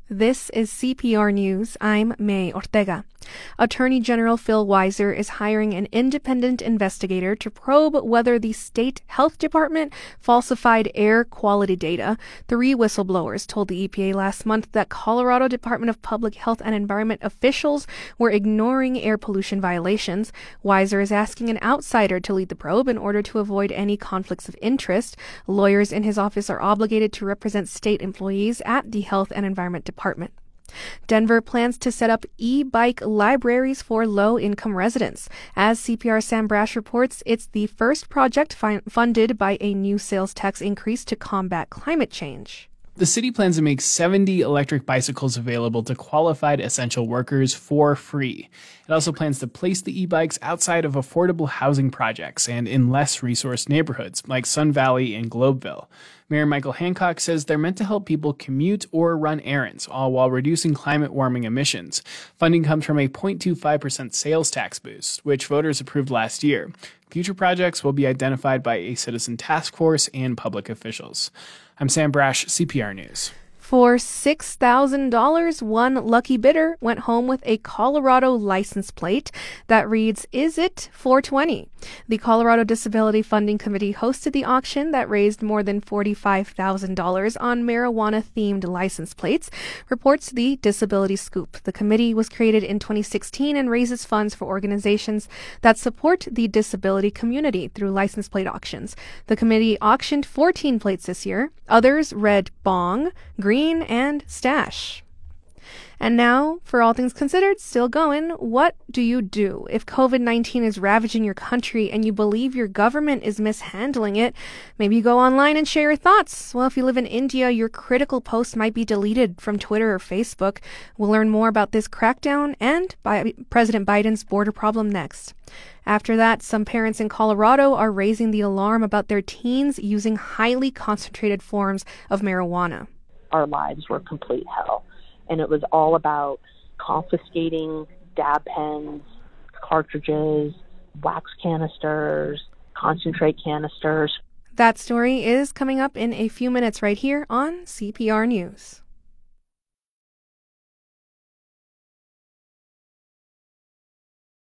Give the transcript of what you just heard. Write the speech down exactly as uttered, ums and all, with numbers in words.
This is C P R News. I'm May Ortega. Attorney General Phil Weiser is hiring an independent investigator to probe whether the state health department falsified air quality data. Three whistleblowers told the E P A last month that Colorado Department of Public Health and Environment officials were ignoring air pollution violations. Weiser is asking an outsider to lead the probe in order to avoid any conflicts of interest. Lawyers in his office are obligated to represent state employees at the Health and Environment Department. Denver plans to set up e-bike libraries for low-income residents. As C P R Sam Brash reports, it's the first project fi- funded by a new sales tax increase to combat climate change. The city plans to make seventy electric bicycles available to qualified essential workers for free. It also plans to place the e-bikes outside of affordable housing projects and in less resourced neighborhoods like Sun Valley and Globeville. Mayor Michael Hancock says they're meant to help people commute or run errands, all while reducing climate warming emissions. Funding comes from a zero point two five percent sales tax boost, which voters approved last year. Future projects will be identified by a citizen task force and public officials. I'm Sam Brash, C P R News. For six thousand dollars, one lucky bidder went home with a Colorado license plate that reads, "Is it four twenty?" The Colorado Disability Funding Committee hosted the auction that raised more than forty-five thousand dollars on marijuana-themed license plates, reports the Disability Scoop. The committee was created in twenty sixteen and raises funds for organizations that support the disability community through license plate auctions. The committee auctioned fourteen plates this year. Others read Bong, Green, and Stash. And now, for All Things Considered, still going, what do you do if covid nineteen is ravaging your country and you believe your government is mishandling it? Maybe you go online and share your thoughts. Well, if you live in India, your critical post might be deleted from Twitter or Facebook. We'll learn more about this crackdown and by President Biden's border problem next. After that, some parents in Colorado are raising the alarm about their teens using highly concentrated forms of marijuana. Our lives were complete hell. And it was all about confiscating dab pens, cartridges, wax canisters, concentrate canisters. That story is coming up in a few minutes right here on C P R News.